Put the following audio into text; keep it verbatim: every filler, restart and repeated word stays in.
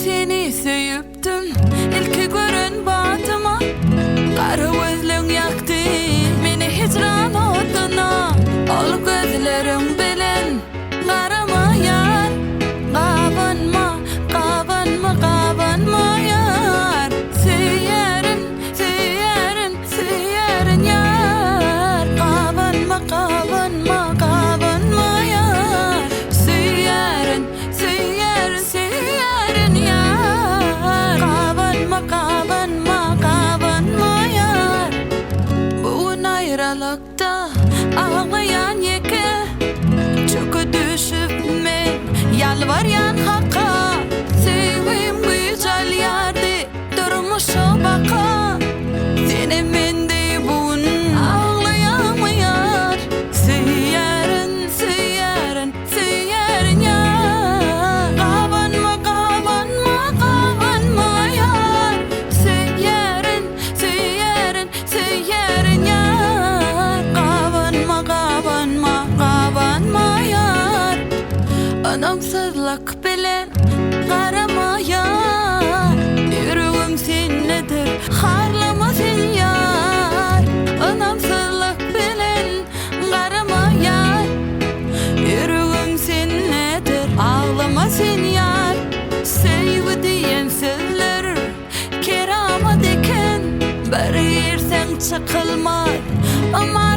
seni söyüpdüm, ilki görün batıma. Kara gözlüň ýakdy meni hicran oduna. Ol gözleriň bilen garama ýar, gabanma, gabanma, gabanma ýar. Süýärin, süýärin, süýärin ýar, gabanma, gabanma, gabanma ýar. Süýärin, süýärin, süýärin ýar, gabanma, gabanma, gabanma ýar. Bugun aýralykda ağlayan ýeke, çöke düşüp men ýalbarýan hakka. Sevgim güýjal ýardy, durmuşa baka. Seni mende bugun ağlaýamyýar. Süýärin, süýärin, süýärin ýar, gabanma, gabanma, gabanma ýar. Süýärin, süýärin, süýärin ýar, gabanma, gabanma, gabanma ýar. Anamsızlyk bilen garama ýar, ýüregim sennedir, harlama sen ýar. Anamsızlyk bilen garama ýar, ýüregim sennedir, ağlama sen ýar. Sevgi diýen sözler keramat eken, bir ýerseň çykylmaz. Ama